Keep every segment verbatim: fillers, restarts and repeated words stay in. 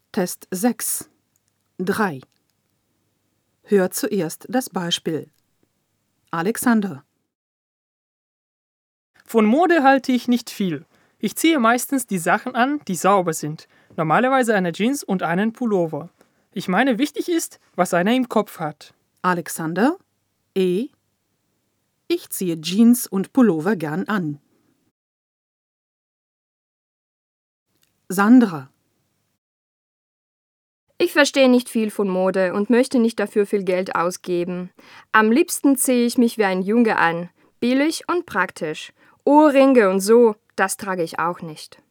Test sechs. drei. Hör zuerst das Beispiel. Alexander. Von Mode halte ich nicht viel. Ich ziehe meistens die Sachen an, die sauber sind. Normalerweise eine Jeans und einen Pullover. Ich meine, wichtig ist, was einer im Kopf hat. Alexander. E. Ich ziehe Jeans und Pullover gern an. Sandra. Ich verstehe nicht viel von Mode und möchte nicht dafür viel Geld ausgeben. Am liebsten ziehe ich mich wie ein Junge an. Billig und praktisch. Ohrringe und so, das trage ich auch nicht.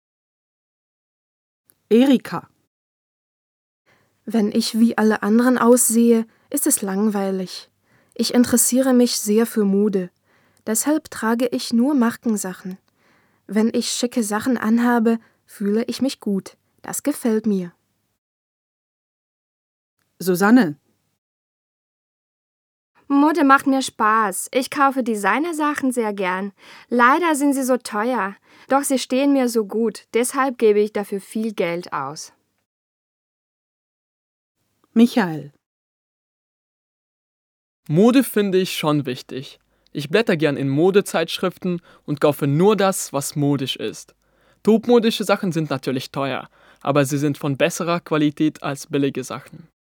Erika. Wenn ich wie alle anderen aussehe, ist es langweilig. Ich interessiere mich sehr für Mode. Deshalb trage ich nur Markensachen. Wenn ich schicke Sachen anhabe, fühle ich mich gut. Das gefällt mir. Susanne. Mode macht mir Spaß. Ich kaufe Designersachen sehr gern. Leider sind sie so teuer, doch sie stehen mir so gut. Deshalb gebe ich dafür viel Geld aus. Michael. Mode finde ich schon wichtig. Ich blätter gern in Modezeitschriften und kaufe nur das, was modisch ist. Topmodische Sachen sind natürlich teuer, aber sie sind von besserer Qualität als billige Sachen.